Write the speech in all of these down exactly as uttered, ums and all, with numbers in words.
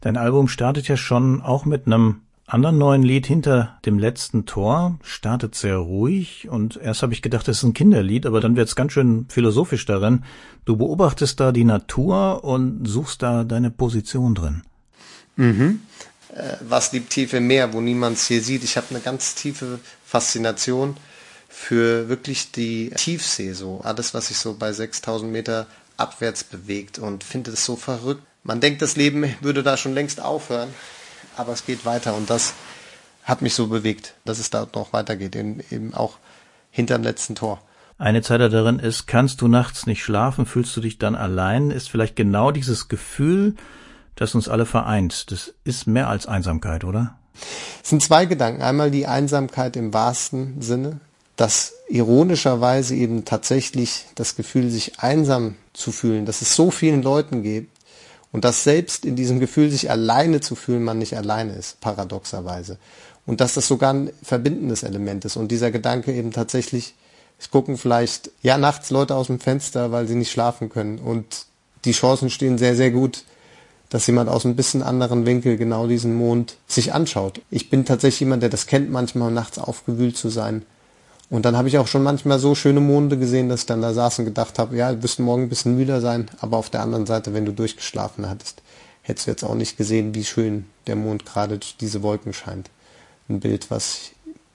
Dein Album startet ja schon auch mit einem anderen neuen Lied, Hinter dem letzten Tor. Startet sehr ruhig und erst habe ich gedacht, das ist ein Kinderlied, aber dann wird's ganz schön philosophisch darin. Du beobachtest da die Natur und suchst da deine Position drin. Mhm. Äh, was liegt tief im Meer, wo niemand es hier sieht? Ich habe eine ganz tiefe Faszination für wirklich die Tiefsee, so alles, was sich so bei sechstausend Meter abwärts bewegt und finde es so verrückt. Man denkt, das Leben würde da schon längst aufhören, aber es geht weiter und das hat mich so bewegt, dass es da noch weitergeht, eben auch hinterm letzten Tor. Eine Zeile darin ist, kannst du nachts nicht schlafen, fühlst du dich dann allein, ist vielleicht genau dieses Gefühl, das uns alle vereint. Das ist mehr als Einsamkeit, oder? Es sind zwei Gedanken. Einmal die Einsamkeit im wahrsten Sinne, dass ironischerweise eben tatsächlich das Gefühl, sich einsam zu fühlen, dass es so vielen Leuten gibt und dass selbst in diesem Gefühl, sich alleine zu fühlen, man nicht alleine ist, paradoxerweise. Und dass das sogar ein verbindendes Element ist. Und dieser Gedanke eben tatsächlich, es gucken vielleicht ja nachts Leute aus dem Fenster, weil sie nicht schlafen können. Und die Chancen stehen sehr, sehr gut, dass jemand aus ein bisschen anderen Winkel genau diesen Mond sich anschaut. Ich bin tatsächlich jemand, der das kennt, manchmal nachts aufgewühlt zu sein. Und dann habe ich auch schon manchmal so schöne Monde gesehen, dass ich dann da saß und gedacht habe, ja, du wirst morgen ein bisschen müder sein, aber auf der anderen Seite, wenn du durchgeschlafen hattest, hättest du jetzt auch nicht gesehen, wie schön der Mond gerade durch diese Wolken scheint. Ein Bild, was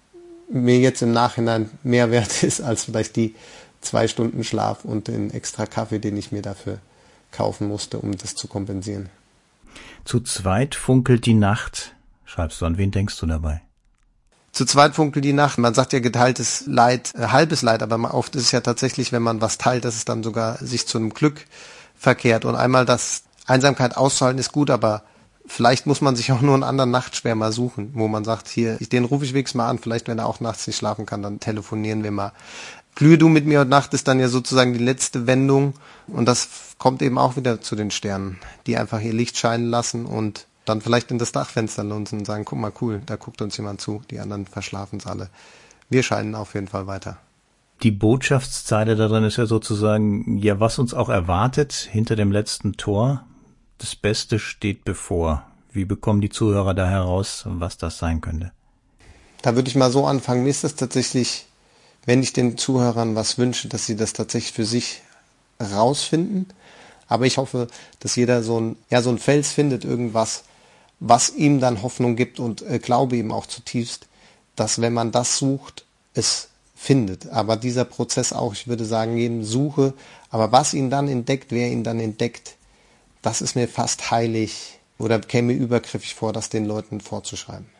mir jetzt im Nachhinein mehr wert ist, als vielleicht die zwei Stunden Schlaf und den extra Kaffee, den ich mir dafür kaufen musste, um das zu kompensieren. Zu zweit funkelt die Nacht, schreibst du. An wen denkst du dabei? Zu zweit funkelt die Nacht. Man sagt ja geteiltes Leid, äh, halbes Leid, aber oft ist es ja tatsächlich, wenn man was teilt, dass es dann sogar sich zu einem Glück verkehrt. Und einmal das Einsamkeit auszuhalten ist gut, aber vielleicht muss man sich auch nur einen anderen Nachtschwär mal suchen, wo man sagt, hier, den rufe ich wenigstens mal an, vielleicht wenn er auch nachts nicht schlafen kann, dann telefonieren wir mal. Glühe du mit mir heute Nacht ist dann ja sozusagen die letzte Wendung und das kommt eben auch wieder zu den Sternen, die einfach ihr Licht scheinen lassen und dann vielleicht in das Dachfenster lunzen und sagen, guck mal, cool, da guckt uns jemand zu, die anderen verschlafen es alle. Wir scheinen auf jeden Fall weiter. Die Botschaftszeile darin ist ja sozusagen, ja, was uns auch erwartet hinter dem letzten Tor, das Beste steht bevor. Wie bekommen die Zuhörer da heraus, was das sein könnte? Da würde ich mal so anfangen, mir ist das tatsächlich, wenn ich den Zuhörern was wünsche, dass sie das tatsächlich für sich rausfinden. Aber ich hoffe, dass jeder so ein, ja, so ein Fels findet, irgendwas, was ihm dann Hoffnung gibt und äh, glaube ihm auch zutiefst, dass wenn man das sucht, es findet. Aber dieser Prozess auch, ich würde sagen, jedem Suche, aber was ihn dann entdeckt, wer ihn dann entdeckt, das ist mir fast heilig oder käme übergriffig vor, das den Leuten vorzuschreiben.